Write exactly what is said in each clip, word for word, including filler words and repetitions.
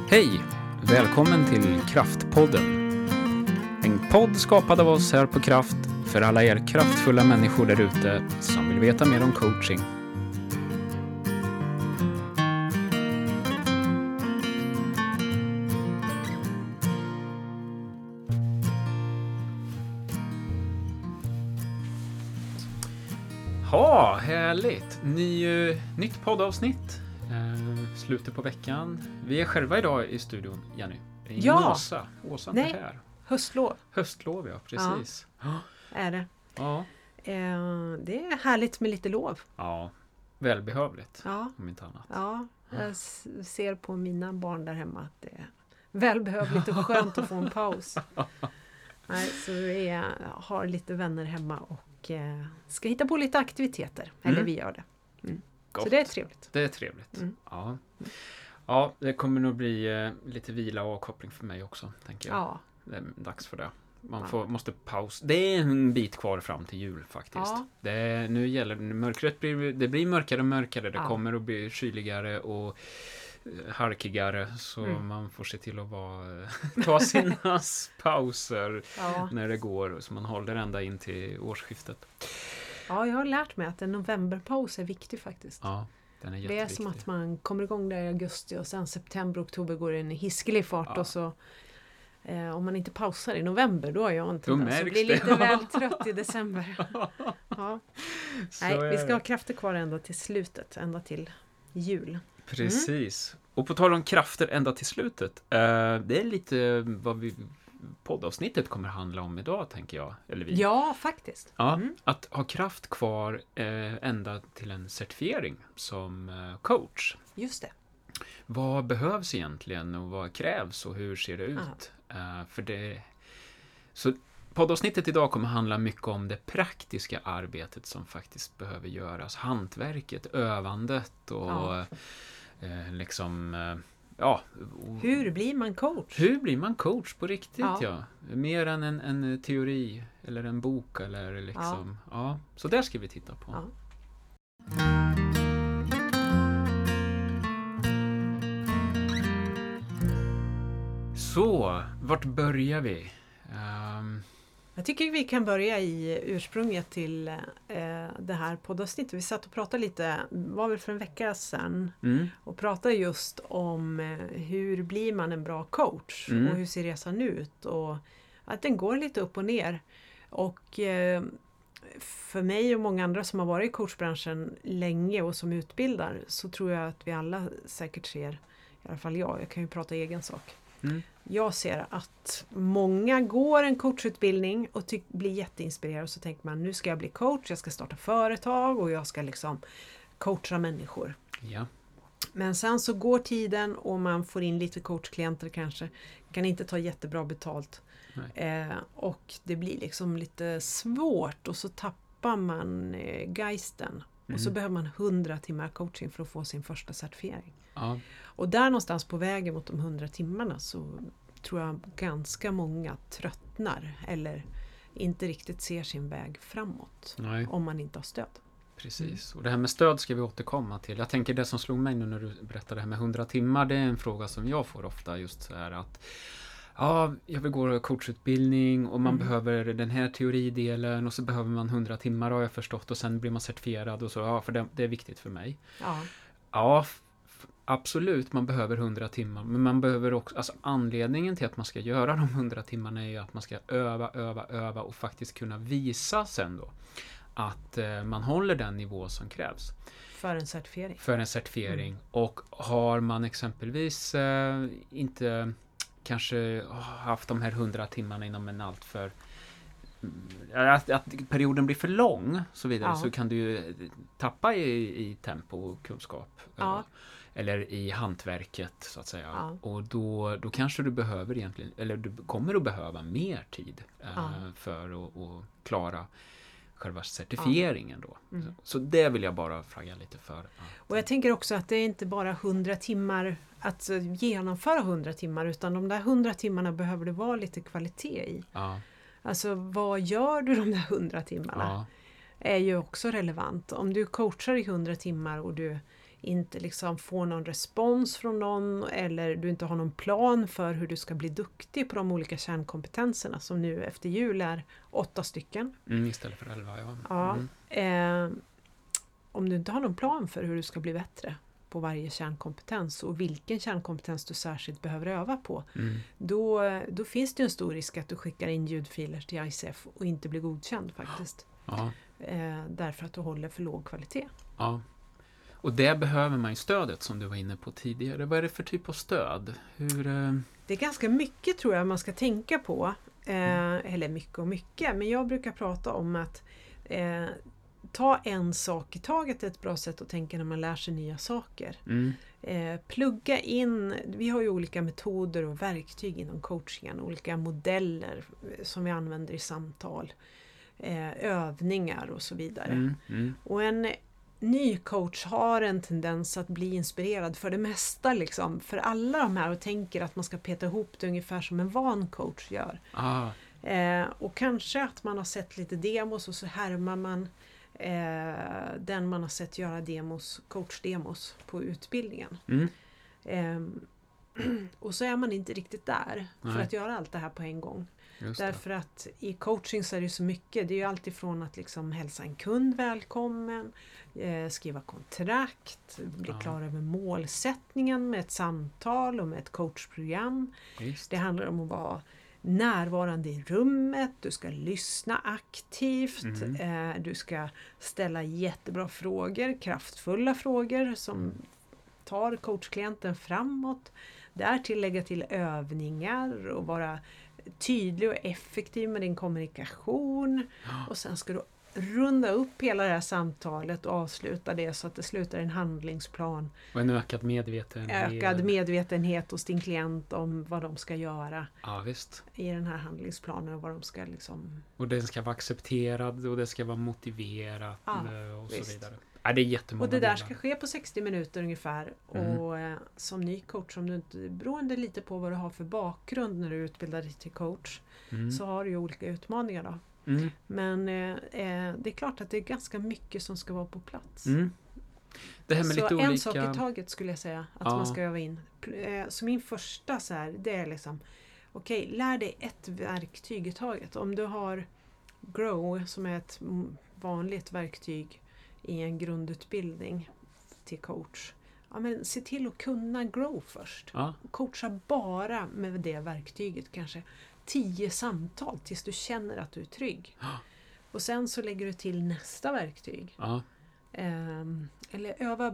Hej! Välkommen till Kraftpodden. En podd skapad av oss här på Kraft för alla er kraftfulla människor där ute som vill veta mer om coaching. Ja, härligt! Ny, uh, nytt poddavsnitt. Uh, slutet på veckan. Vi är själva idag i studion, Jenny. Ingen Ja. Åsa. Åsa Nej. inte här. Höstlov. Höstlov, ja. Precis. Ja. Är det. Ja. Eh, det är härligt med lite lov. Ja. Välbehövligt. Ja, Om inte annat. ja. Jag s- ser på mina barn där hemma att det är välbehövligt och skönt att få en paus. Nej, så vi är, har lite vänner hemma och eh, ska hitta på lite aktiviteter. Eller Mm. vi gör det. Mm. Gott. Så det är trevligt. Det är trevligt. Mm. Ja. Ja, det kommer nog bli eh, lite vila och avkoppling för mig också, tänker jag. Ja. Det är dags för det. Man Ja. får, måste paus. Det är en bit kvar fram till jul faktiskt. Ja. Det är, nu gäller mörkret blir, det blir mörkare och mörkare. Det Ja. kommer att bli kyligare och eh, harkigare. Så Mm. man får se till att vara, ta sina pauser Ja. när det går. Så man håller ända in till årsskiftet. ja, jag har lärt mig att en novemberpaus är viktig faktiskt. Ja, den är Det är jätteviktig. som att man kommer igång där i augusti och sen september, oktober går det en hiskelig fart Ja. och så eh, om man inte pausar i november då är jag en Då tendens att märks bli det. lite väl trött i december. Ja. Så Nej, är vi ska det. ha krafter kvar ända till slutet, ända till jul. Precis. Och på tal om krafter ända till slutet. Eh, det är lite vad vi, poddavsnittet kommer handla om idag, tänker jag. Eller vi. Ja, faktiskt. Ja, Mm. att ha kraft kvar eh, ända till en certifiering som eh, coach. Just det. Vad behövs egentligen och vad krävs och hur ser det ut? Eh, för det... Så poddavsnittet idag kommer handla mycket om det praktiska arbetet som faktiskt behöver göras. Hantverket, övandet och Ja. eh, liksom... Eh, ja, och, Hur blir man coach? hur blir man coach på riktigt? Ja. Ja. Mer än en, en teori eller en bok eller liksom. Ja. Så där ska vi titta på. Ja. Så, vart börjar vi? Um, Jag tycker vi kan börja i ursprunget till eh, det här poddavsnittet. Vi satt och pratade lite, var väl för en vecka sedan, mm, och pratade just om eh, hur blir man en bra coach Mm. och hur ser resan ut och att den går lite upp och ner. Och eh, för mig och många andra som har varit i coachbranschen länge och som utbildar så tror jag att vi alla säkert ser, i alla fall jag, jag kan ju prata egen sak. mm, Jag ser att många går en coachutbildning och ty- blir jätteinspirerade och så tänker man nu ska jag bli coach, jag ska starta företag och jag ska liksom coacha människor. ja. Men sen så går tiden och man får in lite coachklienter kanske, kan inte ta jättebra betalt eh, och det blir liksom lite svårt och så tappar man eh, geisten och så Mm. behöver man hundra timmar coaching för att få sin första certifiering. Ja. Och där någonstans på vägen mot de hundra timmarna så tror jag ganska många tröttnar eller inte riktigt ser sin väg framåt Nej, om man inte har stöd. precis. Och det här med stöd ska vi återkomma till. Jag tänker det som slog mig nu när du berättade det här med hundra timmar, det är en fråga som jag får ofta just så här att ja, jag vill gå coachutbildning och man Mm. behöver den här teoridelen och så behöver man hundra timmar har jag förstått och sen blir man certifierad och så, ja, för det, det är viktigt för mig. Ja, Ja, f- f- absolut, man behöver hundra timmar. Men man behöver också, alltså anledningen till att man ska göra de hundra timmarna är ju att man ska öva, öva, öva och faktiskt kunna visa sen då att eh, man håller den nivå som krävs för en certifiering. för en certifiering. Och har man exempelvis eh, inte kanske haft de här hundra timmarna inom en allt för att, att perioden blir för lång så vidare, Ja. så kan du ju tappa i, i tempo och kunskap. Ja. Eh, Eller i hantverket så att säga. Ja. Och då, då kanske du behöver egentligen, eller du kommer att behöva mer tid eh, Ja. för att, att klara själva certifieringen då. Mm. Så det vill jag bara flagga lite för. Att, Och jag tänker också att det är inte bara hundra timmar att genomföra hundra timmar utan de där hundra timmarna behöver det vara lite kvalitet i. ja, Alltså vad gör du de där hundra timmarna? ja, Är ju också relevant. Om du coachar i hundra timmar och du inte liksom får någon respons från någon eller du inte har någon plan för hur du ska bli duktig på de olika kärnkompetenserna som nu efter jul är åtta stycken. Mm, istället för elva, ja. ja mm. eh, om du inte har någon plan för hur du ska bli bättre på varje kärnkompetens och vilken kärnkompetens du särskilt behöver öva på, mm. då, då finns det en stor risk att du skickar in ljudfiler till I C F och inte blir godkänd faktiskt. Ja. Eh, därför att du håller för låg kvalitet. Ja. Och det behöver man ju stödet som du var inne på tidigare. Vad är det för typ av stöd? Hur, eh... Det är ganska mycket tror jag man ska tänka på. Eh, mm. Eller mycket och mycket. Men jag brukar prata om att eh, ta en sak i taget är ett bra sätt att tänka när man lär sig nya saker. Mm. Eh, plugga in, vi har ju olika metoder och verktyg inom coachingen. Olika modeller som vi använder i samtal. Eh, övningar och så vidare. Mm. Mm. Och en ny coach har en tendens att bli inspirerad för det mesta liksom, för alla de här och tänker att man ska peta ihop det ungefär som en van coach gör. Ah. Eh, och kanske att man har sett lite demos och så härmar man eh, den man har sett göra demos, coachdemos på utbildningen. Mm. Eh, och så är man inte riktigt där Nej. för att göra allt det här på en gång. Just det. Därför att i coaching så är det så mycket. Det är ju alltid från att liksom hälsa en kund välkommen, eh, skriva kontrakt, bli Ja. klar över målsättningen med ett samtal och med ett coachprogram. Just. Det handlar om att vara närvarande i rummet, du ska lyssna aktivt, Mm. eh, du ska ställa jättebra frågor, kraftfulla frågor som tar coachklienten framåt. Därtill lägga till övningar och vara tydlig och effektiv med din kommunikation. Och sen ska du runda upp hela det här samtalet och avsluta det så att det slutar i en handlingsplan. Och en ökad medvetenhet. Ökad medvetenhet hos din klient om vad de ska göra Ja, visst. i den här handlingsplanen och vad de ska liksom... Och den ska vara accepterad och det ska vara motiverat Ja, och visst. så vidare. Ja, det är jättemånga Och det där delar. ska ske på sextio minuter ungefär. Mm. Och eh, som ny coach, om du inte, beroende lite på vad du har för bakgrund när du utbildar dig till coach, Mm. så har du ju olika utmaningar då. Mm. Men eh, eh, det är klart att det är ganska mycket som ska vara på plats. Mm. Det här med så lite en olika... sak i taget skulle jag säga att Ja. man ska öva in. Pl- eh, Så min första så här, det är liksom okej, okay, lär dig ett verktyg i taget. Om du har Grow som är ett m- vanligt verktyg i en grundutbildning till coach. Ja, men se till att kunna Grow först. Ja. Coacha bara med det verktyget kanske tio samtal tills du känner att du är trygg. Ja. Och sen så lägger du till nästa verktyg. Ja. Um, eller öva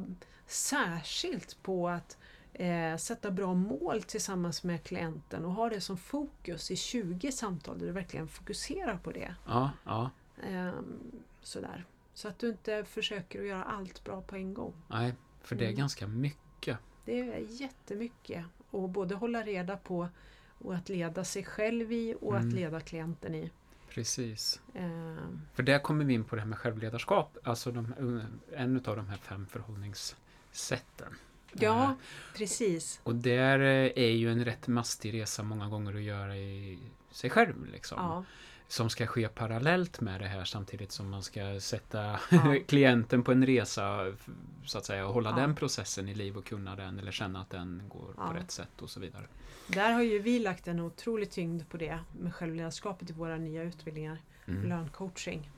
särskilt på att eh, sätta bra mål tillsammans med klienten och ha det som fokus i tjugo samtal där du verkligen fokuserar på det. Ja. Ja. Um, sådär. Så att du inte försöker att göra allt bra på en gång. Nej, för det är Mm. ganska mycket. Det är jättemycket. Och både hålla reda på och att leda sig själv i och Mm. att leda klienten i. Precis. Um, För där kommer vi in på det här med självledarskap. Alltså de, en av de här fem förhållningssätten. ja, Eh, precis. Och där eh, är ju en rätt mastig resa många gånger att göra i sig själv. Liksom. Ja. Som ska ske parallellt med det här samtidigt som man ska sätta Ja. klienten på en resa så att säga och hålla Ja. den processen i liv och kunna den eller känna att den går Ja. på rätt sätt och så vidare. Där har ju vi lagt en otrolig tyngd på det med självledarskapet i våra nya utbildningar. Mm. Löncoaching.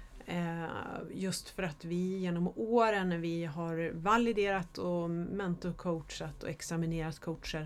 Eh, just för att vi genom åren när vi har validerat och mentorcoachat och examinerat coacher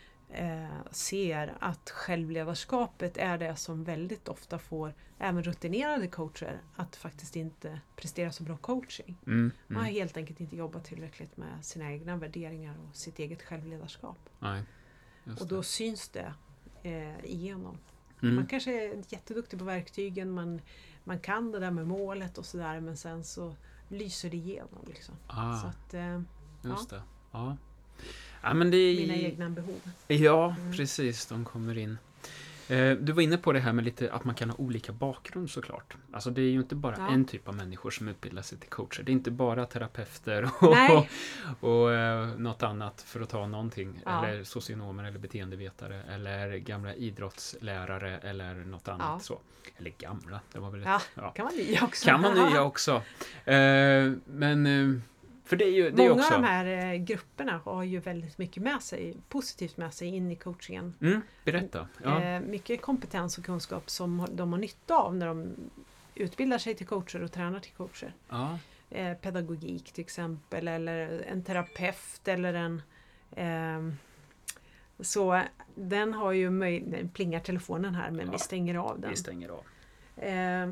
eh, ser att självledarskapet är det som väldigt ofta får även rutinerade coacher att faktiskt inte prestera så bra coaching. Mm. Man har Mm. helt enkelt inte jobbat tillräckligt med sina egna värderingar och sitt eget självledarskap. Nej, just Och då det. syns det eh, igenom. Mm. Man kanske är jätteduktig på verktygen, man, man kan det där med målet och sådär, men sen så lyser det igenom. Liksom. Ah, Så att, eh, just det. Ja. Ja, men det är... mina egna behov. Ja, Mm. precis. De kommer in. Eh, Du var inne på det här med lite att man kan ha olika bakgrund såklart. Alltså det är ju inte bara Ja. en typ av människor som utbildar sig till coacher. Det är inte bara terapeuter och, Nej. och eh, något annat för att ta någonting. Ja. Eller socionomer eller beteendevetare eller gamla idrottslärare eller något annat Ja. så. Eller gamla, det var väl Ja, ett, ja. kan man nya också. Kan man nya också. Eh, men eh, För det är ju, det är många också... av de här grupperna har ju väldigt mycket med sig, positivt med sig in i coachingen. Mm, berätta. Ja. Eh, mycket kompetens och kunskap som de har nytta av när de utbildar sig till coacher och tränar till coacher. Ja. Eh, pedagogik till exempel, eller en terapeut eller en... Eh, så den har ju möjlighet... Plingar telefonen här, men Ja, vi stänger av den. Vi stänger av. Eh,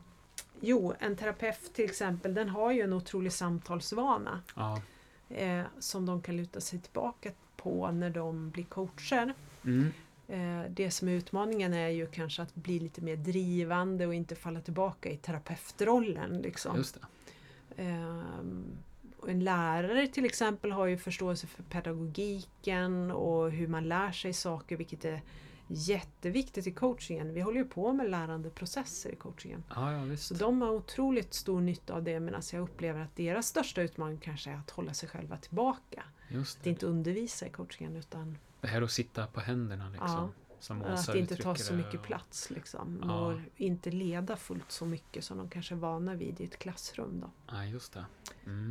jo, en terapeut till exempel, den har ju en otrolig samtalsvana. Ja. Eh, som de kan luta sig tillbaka på när de blir coacher. Mm. Eh, det som är utmaningen är ju kanske att bli lite mer drivande och inte falla tillbaka i terapeutrollen. Liksom. Just det. Eh, och en lärare till exempel har ju förståelse för pedagogiken och hur man lär sig saker, vilket är jätteviktigt i coachingen. Vi håller ju på med lärandeprocesser i coachingen. Ja, ja, visst. Så de har otroligt stor nytta av det, medan jag upplever att deras största utmaning kanske är att hålla sig själva tillbaka. Just Att det. inte undervisa i coachingen, utan Det här att sitta på händerna liksom. Ja. Som att Åsa inte ta uttrycker så det, mycket och- plats. Liksom. Ja. Och inte leda fullt så mycket som de kanske är vana vid i ett klassrum. Då. Ja, just det. Mm.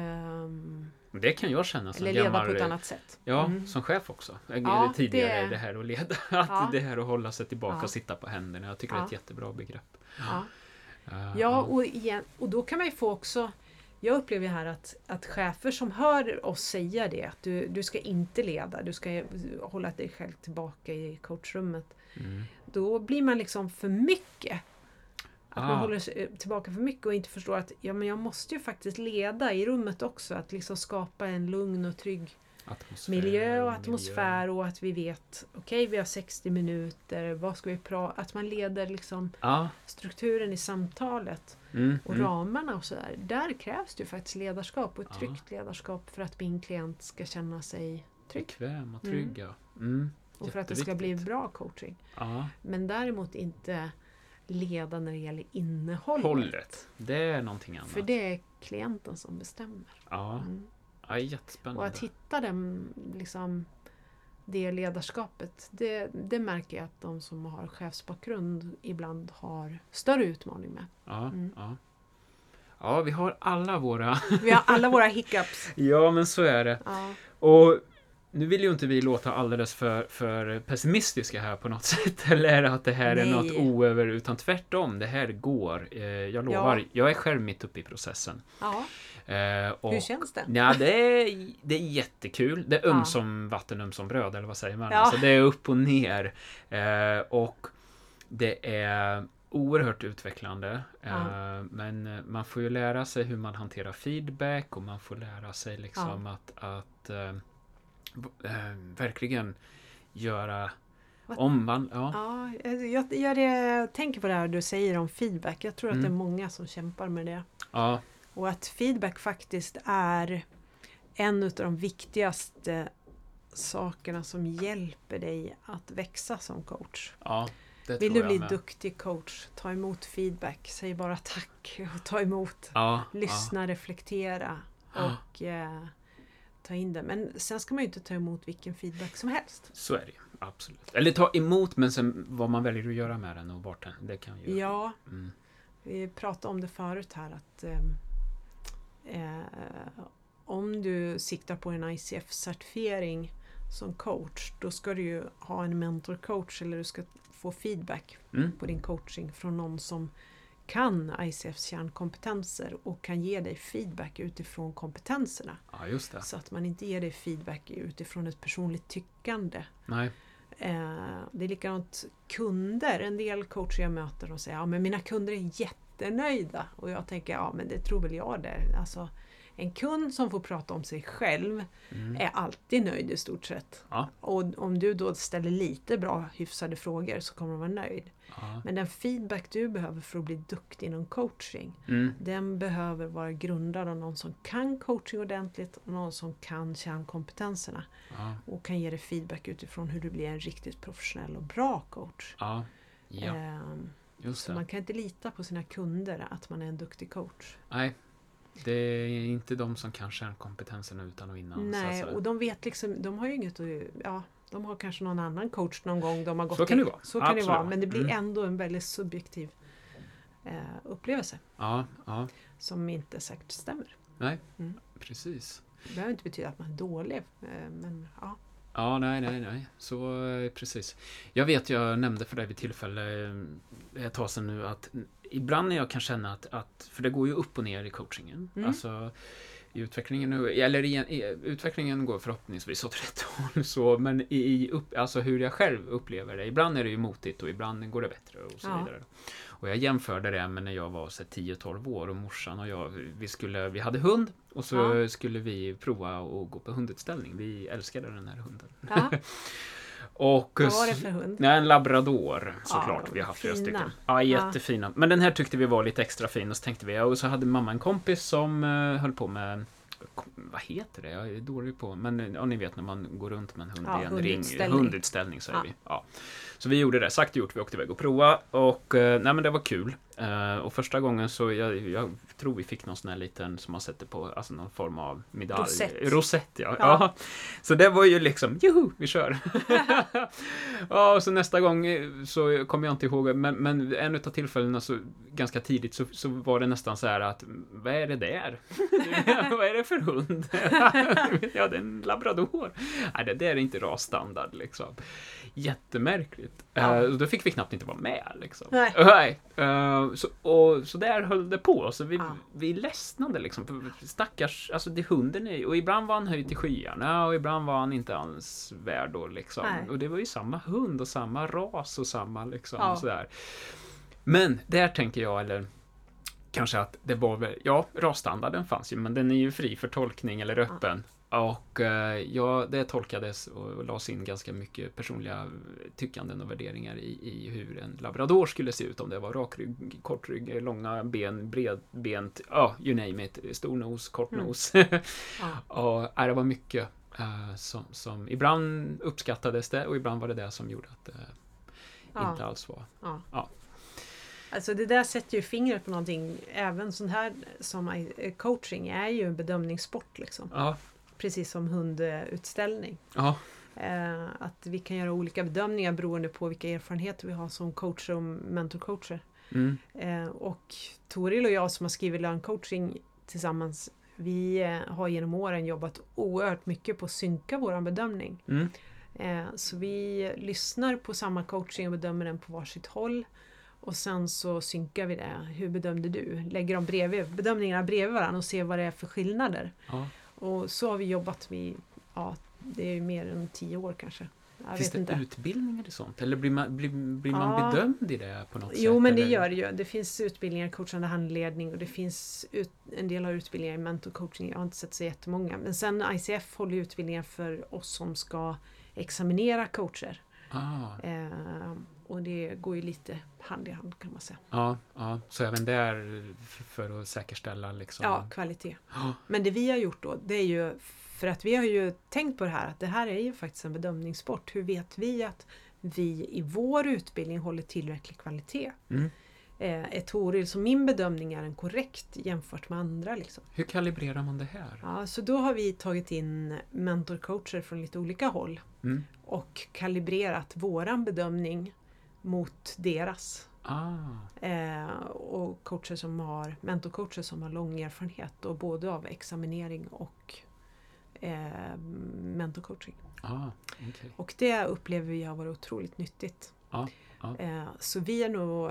Ehm, Det kan jag känna som eller leda gammal... på ett annat sätt. Ja, Mm. som chef också. Jag Ja, tidigare det... det- här att leda. Att Ja. det här att hålla sig tillbaka Ja. och sitta på händerna. Jag tycker det är ett Ja. jättebra begrepp. Ja. Uh, Ja, och, igen, och då kan man ju få också... Jag upplever här att, att chefer som hör oss säga det, att du, du ska inte leda, du ska hålla dig själv tillbaka i coachrummet. Mm. Då blir man liksom för mycket. Att Ah. man håller sig tillbaka för mycket och inte förstår att ja, men jag måste ju faktiskt leda i rummet också. Att liksom skapa en lugn och trygg Atmosfär, miljö och miljö. atmosfär och att vi vet, okej okay, vi har sextio minuter, vad ska vi prata, att man leder liksom Ja. strukturen i samtalet Mm. och Mm. ramarna och sådär. Där krävs det ju faktiskt ledarskap och ett Ja. tryggt ledarskap för att min klient ska känna sig trygg. Bekväm och trygga. Mm. Och för att det ska bli Jätteviktigt. bra coaching. Ja. Men däremot inte leda när det gäller innehållet. Hållet. Det är någonting annat. För det är klienten som bestämmer. Ja. Mm. Ja, jättespännande. Och att hitta den, liksom, det ledarskapet, det, det märker jag att de som har chefsbakgrund ibland har större utmaning med. Ja, Mm. ja. Ja, vi har alla våra... Vi har alla våra hiccups. Ja, men så är det. Ja. Och nu vill ju inte vi låta alldeles för, för pessimistiska här på något sätt. Eller att det här Nej. är något oöver, utan tvärtom. Det här går. Eh, jag lovar. Ja. Jag är själv mitt uppe i processen. Ja. Eh, och, Hur känns det? Ja, det är, det är jättekul. Det är öm Ja. som vatten, öm som bröd, eller vad säger man? Ja. Alltså, det är upp och ner. Eh, och det är oerhört utvecklande. Ja. Eh, men man får ju lära sig hur man hanterar feedback och man får lära sig liksom att, att eh, eh, verkligen göra Vad- omvand... Ja. Ja, jag, jag, jag tänker på det här du säger om feedback. Jag tror att Mm. det är många som kämpar med det. Ja. Och att feedback faktiskt är en av de viktigaste sakerna som hjälper dig att växa som coach. Ja, det Vill tror du jag bli med. duktig coach, ta emot feedback, säg bara tack och ta emot. Ja, Lyssna, reflektera Ja. och eh, ta in det. Men sen ska man ju inte ta emot vilken feedback som helst. Så är det ju, absolut. Eller ta emot, men sen vad man väljer att göra med den och vart den, det kan ju... Ja, Mm. vi pratade om det förut här att eh, eh, om du siktar på en I C F-certifiering som coach, då ska du ju ha en mentor-coach eller du ska få feedback Mm. på din coaching från någon som kan I C Fs kärnkompetenser och kan ge dig feedback utifrån kompetenserna. Ja, just det. Så att man inte ger dig feedback utifrån ett personligt tyckande. Nej. Eh, det är likadant kunder. En del coacher jag möter och säger ja men mina kunder är jättenöjda. Och jag tänker ja men det tror väl jag det. Alltså, en kund som får prata om sig själv Mm. är alltid nöjd i stort sett. Ja. Och om du då ställer lite bra hyfsade frågor så kommer de vara nöjd. Ja. Men den feedback du behöver för att bli duktig inom coaching, Mm. den behöver vara grundad av någon som kan coaching ordentligt och någon som kan kärnkompetenserna Ja. och kan ge dig feedback utifrån hur du blir en riktigt professionell och bra coach. Ja. Ja, Ehm, just så det. man kan inte lita på sina kunder att man är en duktig coach. Nej, det är inte de som kan kärnkompetensen utan och innan. Nej, så, och de vet liksom, de har ju inget att, ja, de har kanske någon annan coach någon gång de har gått Så kan det till. vara. Så kan det Absolut. vara, men det blir Mm. ändå en väldigt subjektiv eh, upplevelse Ja, ja. som inte säkert stämmer. nej, mm. precis. Det behöver inte betyda att man är dålig, men ja. Ja, nej, nej, nej. Så precis. Jag vet, jag nämnde för dig vid tillfälle ett tag sedan nu att ibland när jag kan känna att, att för det går ju upp och ner i coachingen. Mm. Alltså i utvecklingen, eller i, i, utvecklingen går förhoppningsvis åt rätt håll, så, men i upp, alltså hur jag själv upplever det. Ibland är det ju motigt och ibland går det bättre och så ja. vidare. Och jag jämförde det med när jag var så tio tolv år och morsan och jag, vi, skulle, vi hade hund och så ja. skulle vi prova att gå på hundutställning. Vi älskade den här hunden. Ja. Och, vad var det för hund? Nej, en labrador såklart. Ja, vi har haft flera fina. stycken. Ja, jättefina. Men den här tyckte vi var lite extra fin och så tänkte vi, och så hade mamma en kompis som uh, höll på med, vad heter det? Jag är dålig på, men ja, ni vet när man går runt med en hund ja, i en hundutställning. ring, hundutställning så är ja. vi. Ja. Så vi gjorde det, sagt och gjort, vi åkte iväg och prova och uh, nej men det var kul. Uh, och första gången så jag, jag tror vi fick någon sån här liten som man sätter på, alltså någon form av medalj. Rosett. Rosett, ja. Ja. ja. Så det var ju liksom, juhu, vi kör. Ja, och så nästa gång så kommer jag inte ihåg, men, men en av tillfällena så ganska tidigt så, så var det nästan så här att, vad är det där? Vad är det för hund? Ja, det är en labrador. Nej, det där är inte rasstandard liksom. Jättemärkligt. Ja. Uh, då fick vi knappt inte vara med liksom. Nej. Nej. Uh, så, och, så där höll det på. Så vi, ja. vi ledsnade liksom. Stackars, alltså det hunden är, och ibland var han höjd till skyarna och ibland var han inte alls värd då liksom. Nej. Och det var ju samma hund och samma ras och samma liksom ja. sådär. Men där tänker jag, eller kanske att det var väl, ja, rasstandarden fanns ju, men den är ju fri för tolkning eller öppen. Ja. Och eh, ja, det tolkades och, och lades in ganska mycket personliga tyckanden och värderingar i, i hur en labrador skulle se ut. Om det var rakrygg, kortrygg, långa ben, bredbent, ja, oh, you name it. Stor nos, kort nos. Mm. Ja. Och äh, det var mycket uh, som, som ibland uppskattades det och ibland var det det som gjorde att det uh, ja. inte alls var. Ja. Ja. Alltså det där sätter ju fingret på någonting. Även sån här som coaching är ju en bedömningssport liksom. Ja. Precis som hundutställning. Ja. Eh, att vi kan göra olika bedömningar beroende på vilka erfarenheter vi har som coacher och mentorcoacher. Mm. Eh, och Toril och jag som har skrivit lönncoaching tillsammans, vi eh, har genom åren jobbat oerhört mycket på att synka vår bedömning. Mm. Eh, så vi lyssnar på samma coaching och bedömer den på varsitt håll. Och sen så synkar vi det. Hur bedömde du? Lägger de bredvid, bedömningarna bredvid varandra och ser vad det är för skillnader. Ja. Och så har vi jobbat med, ja, det är mer än tio år kanske. Jag Finns vet det inte. utbildningar i sånt? Eller blir man, blir, blir man ja. bedömd i det på något jo, sätt? men det eller? gör det ju. Det finns utbildningar i coachande handledning och det finns ut, en del av utbildningar i mentorcoaching. Jag har inte sett så jättemånga. Men sen I C F håller utbildningar för oss som ska examinera coacher. Ah. Eh, och det går ju lite hand i hand kan man säga. Ja, ja. Så även där för att säkerställa liksom... Ja, kvalitet. Oh. Men det vi har gjort då, det är ju för att vi har ju tänkt på det här att det här är ju faktiskt en bedömningssport. Hur vet vi att vi i vår utbildning håller tillräcklig kvalitet? Mm. Eh, ett Toril som min bedömning är en korrekt jämfört med andra. Liksom. Hur kalibrerar man det här? Ja, så då har vi tagit in mentorcoacher från lite olika håll mm. och kalibrerat våran bedömning mot deras. Ah. Eh, och coacher som har, mentorcoacher som har lång erfarenhet och både av examinering och eh, mentorcoaching. Ah, okay. Och det upplever vi har varit otroligt nyttigt. Ah, ah. Eh, så vi är nog,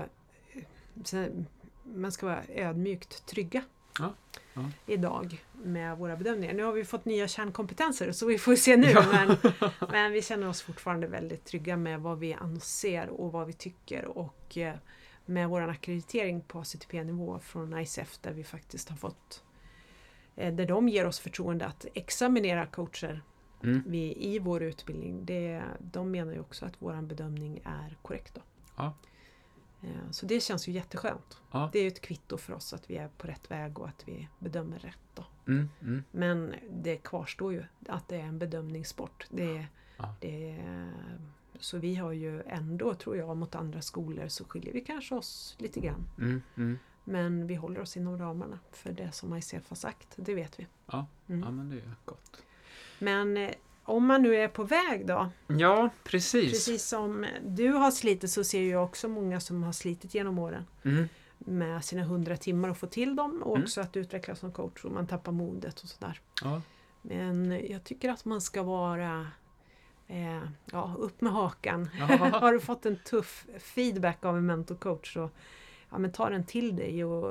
man ska vara ödmjukt trygga ah, ah. idag med våra bedömningar. Nu har vi fått nya kärnkompetenser så vi får se nu. Ja. Men, men vi känner oss fortfarande väldigt trygga med vad vi anser och vad vi tycker. Och eh, med vår akkreditering på A C T P-nivå från I C F där vi faktiskt har fått, eh, där de ger oss förtroende att examinera coacher mm. vi, i vår utbildning. Det, de menar ju också att vår bedömning är korrekt då. Ja. Eh, så det känns ju jätteskönt. Ja. Det är ju ett kvitto för oss att vi är på rätt väg och att vi bedömer rätt då. Mm, mm. Men det kvarstår ju att det är en bedömningssport. Det, ja. det, så vi har ju ändå, tror jag, mot andra skolor så skiljer vi kanske oss lite grann. Mm, mm. Men vi håller oss inom ramarna för det som I C F har sagt, det vet vi. Ja, mm. ja men det är gott. Men eh, om man nu är på väg då? Ja, precis. Precis som du har slitit så ser jag också många som har slitit genom åren. Mm. med sina hundra timmar och få till dem och Mm. också att utvecklas som coach och man tappar modet och sådär. Ja. Men jag tycker att man ska vara eh, ja, upp med hakan. Ja. Har du fått en tuff feedback av en mentorcoach så ja, men ta den till dig och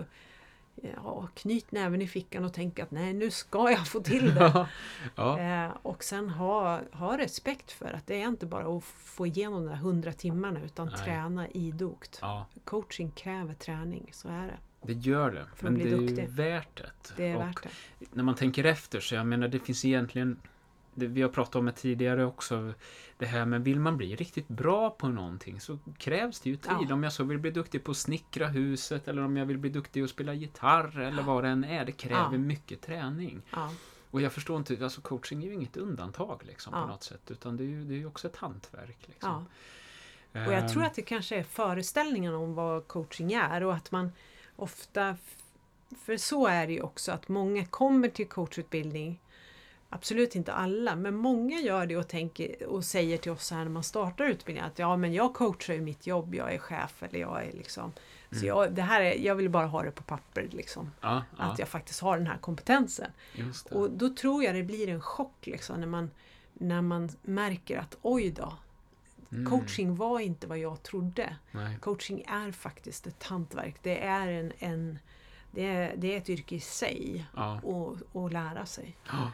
ja, knyt näven i fickan och tänk att nej, nu ska jag få till det. Ja. Eh, och sen ha, ha respekt för att det är inte bara att få igenom de där hundra timmarna utan Nej. träna idogt. Ja, Coaching kräver träning, så är det. det gör det. För att Men bli det är ju duktig. värt det. Det är Och värt det. när man tänker efter så jag menar det finns egentligen det vi har pratat om det tidigare också, det här med vill man bli riktigt bra på någonting så krävs det ju tid. Ja. Om jag så vill bli duktig på att snickra huset eller om jag vill bli duktig att spela gitarr eller vad det än är, det kräver Ja. mycket träning. Ja. Och jag förstår inte, alltså coaching är ju inget undantag liksom Ja. på något sätt, utan det är ju, det är ju också ett hantverk. Liksom. Ja. Och jag tror Ehm, att det kanske är föreställningen om vad coaching är och att man ofta, för så är det ju också, att många kommer till coachutbildning, absolut inte alla, men många gör det och, tänker, och säger till oss här när man startar utbildningen att ja, men jag coachar ju mitt jobb, jag är chef eller jag är liksom, så Mm. jag, det här är, jag vill bara ha det på papper liksom, ja, ja, att jag faktiskt har den här kompetensen. just det. Och då tror jag det blir en chock liksom när man, när man märker att oj då, Mm. coaching var inte vad jag trodde. Nej. Coaching är faktiskt ett hantverk. Det är, en, en, det är, det är ett yrke i sig Ja. och, och lära sig. Ja.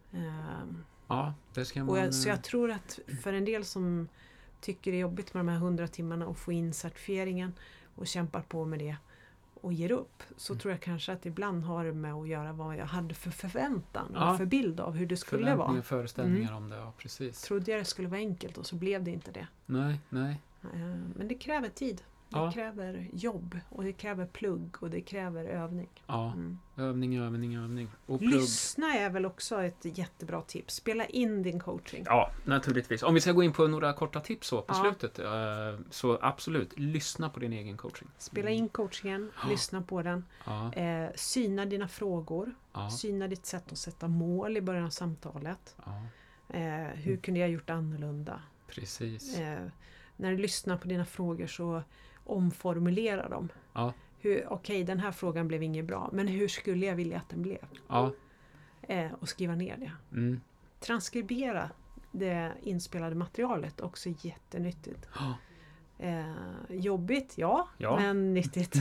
Um, ja, det ska man... och jag, så jag tror att för en del som tycker det är jobbigt med de här hundra timmarna och få in certifieringen och kämpar på med det och ger upp, så Mm. tror jag kanske att ibland har det med att göra vad jag hade för förväntan Ja. och för bild av hur det skulle Förväntningar, vara. föreställningar om det, ja precis. Trodde jag det skulle vara enkelt och så blev det inte det. Nej, nej. Eh, Men det kräver tid. Det Ja. kräver jobb och det kräver plugg och det kräver övning. Ja, Mm. övning, övning, övning. Och plugg. Lyssna är väl också ett jättebra tips. Spela in din coaching. Ja, naturligtvis. Om vi ska gå in på några korta tips så på Ja. slutet, eh, så absolut, lyssna på din egen coaching. Spela in coachingen, Ja. lyssna på den. Ja, Eh, syna dina frågor. ja, Syna ditt sätt att sätta mål i början av samtalet. ja, Eh, hur kunde jag gjort annorlunda? precis. Eh, när du lyssnar på dina frågor så omformulera dem. Ja, Hur, okej, den här frågan blev inget bra, men hur skulle jag vilja att den blev? ja, Eh, och skriva ner det. mm, Transkribera det inspelade materialet, också jättenyttigt. ja, Eh, jobbigt, ja, Ja. men nyttigt.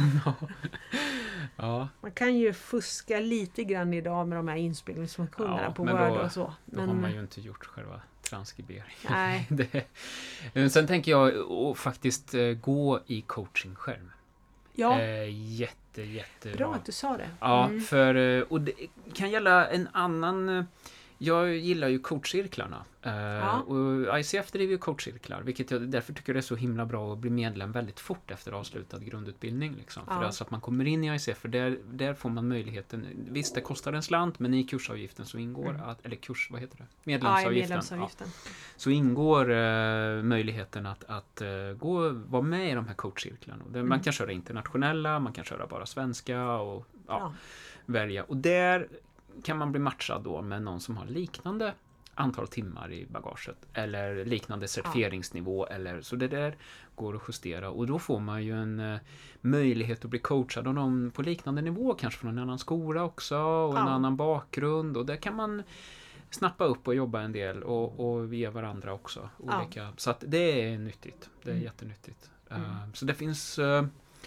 ja, Man kan ju fuska lite grann idag med de här inspelningsfunktionerna Ja, på men Word då- och så. då har man ju inte gjort själva transkriberingen. nej, Det, men sen tänker jag att faktiskt eh, gå i coaching själv. ja, Eh, jätte, jättebra. bra att du sa det. Ja, Mm. för, eh, och det kan gälla en annan... eh, Jag gillar ju coachcirklarna. Eh, Ja. Och I C F driver ju coachcirklar, vilket jag därför tycker det är så himla bra att bli medlem väldigt fort efter avslutad grundutbildning. Liksom. För Ja. alltså att man kommer in i I C F, för där, där får man möjligheten. Visst, det kostar en slant, men i kursavgiften så ingår, Mm. att, eller kurs, vad heter det? Ja, i Medlemsavgiften. medlemsavgiften. Ja. Så ingår eh, möjligheten att, att eh, gå, vara med i de här coachcirklarna. Och där Man Mm. kan köra internationella, man kan köra bara svenska och ja, Ja. välja. Och där kan man bli matchad då med någon som har liknande antal timmar i bagaget eller liknande certifieringsnivå eller så det där går att justera och då får man ju en eh, möjlighet att bli coachad av någon på liknande nivå, kanske från en annan skola också och en Ja. annan bakgrund och där kan man snappa upp och jobba en del och, och ge varandra också olika. Så att det är nyttigt. Det är Mm. jättenyttigt. Mm. Uh, så det finns uh,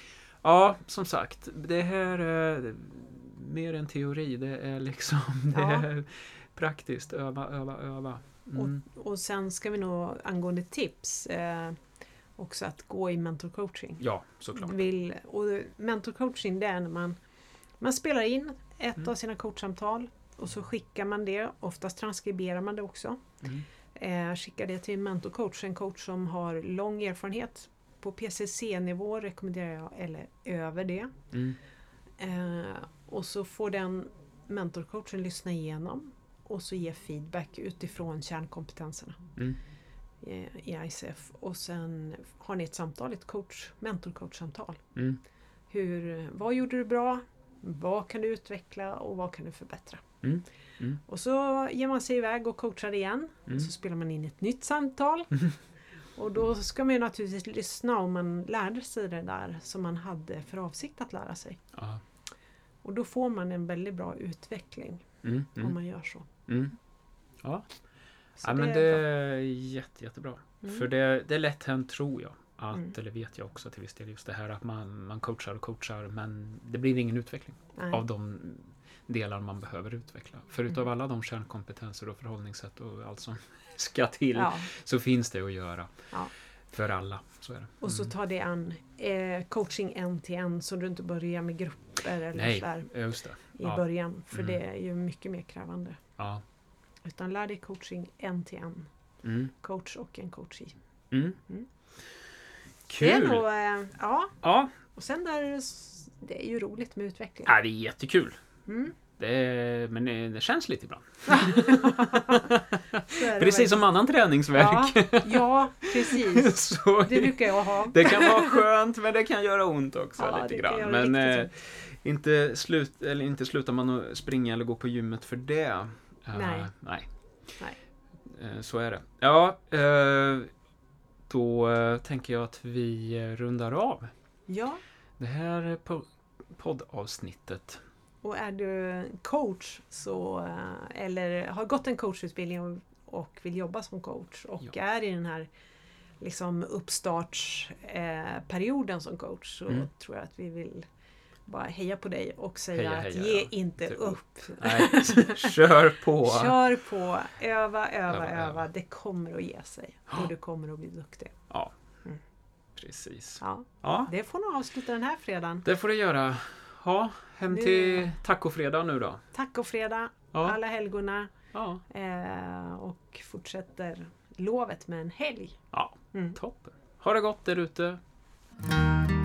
ja, som sagt, det här är mer än teori. Det är liksom det Ja. är praktiskt. Öva, öva, öva. Mm. Och, och sen ska vi nog angående tips eh, också att gå i mentorcoaching. Ja, såklart. Vill, och mentorcoaching, det är när man, man spelar in ett Mm. av sina coachsamtal och så skickar man det. Oftast transkriberar man det också. Mm. Eh, skickar det till en mentorcoach, en coach som har lång erfarenhet. På P C C-nivå rekommenderar jag, eller över det. Mm. Eh, och så får den mentorcoachen lyssna igenom och så ge feedback utifrån kärnkompetenserna Mm. i, i I C F. Och sen har ni ett samtal, ett coach, mentorcoach-samtal. Mm. Hur, vad gjorde du bra? Vad kan du utveckla och vad kan du förbättra? Mm. Mm. Och så ger man sig iväg och coachar igen. Mm. Och så spelar man in ett nytt samtal. Och då ska man ju naturligtvis lyssna om man lärde sig det där som man hade för avsikt att lära sig. Ja. Och då får man en väldigt bra utveckling Mm, mm. om man gör så. Mm. Ja, Så ja det men är det bra. är jätte, jättebra. Mm. För det, det är lätt hänt, tror jag. Att, Mm. eller vet jag också till viss del, just det här att man, man coachar och coachar, men det blir ingen utveckling Nej. av de delar man behöver utveckla. Förutom Mm. alla de kärnkompetenser och förhållningssätt och allt som ska till, Ja. så finns det att göra Ja. för alla. Så är det. Och så Mm. tar det an eh, coaching en till en så du inte börjar med grupper eller Nej, sådär just det. i Ja. början. För Mm. det är ju mycket mer krävande. Ja. Utan lär dig coaching en till en. Mm. Coach och en coachee. Mm. Mm. Det är Kul! nog, eh, ja. Ja, Och sen där, s- det är ju roligt med utveckling. ja, det är jättekul. Mm. Det är, men det, det känns lite ibland. Så är det Precis som annan träningsvärk. Ja, ja, precis. Så Det brukar jag ha. det kan vara skönt, men det kan göra ont också Ja, lite det kan grann. göra Men riktigt eh, ont. inte, slut, eller inte slutar man att springa eller gå på gymmet för det. Eh, Nej. nej. Nej. Eh, så är det. Ja, eh, då eh, tänker jag att vi eh, rundar av Ja, det här po- poddavsnittet. och är du coach så, eh, eller har gått en coachutbildning och, och vill jobba som coach och Ja. är i den här liksom uppstartsperioden eh, perioden som coach så Mm. tror jag att vi vill bara heja på dig och säga Heja, att heja, ge ja. inte Inte upp. Nej, kör på! Kör på, öva, öva, Öva, öva. öva. Det kommer att ge sig och du kommer att bli duktig. Ja, Mm. precis. Ja, Ja, det får nog avsluta den här fredagen. det får du göra. Ja, hem Nu- till tacofredag nu då. Tacofredag, Ja, alla helgorna ja, eh, och fortsätter lovet med en helg. ja. Mm. Toppen. Ha det gott där ute.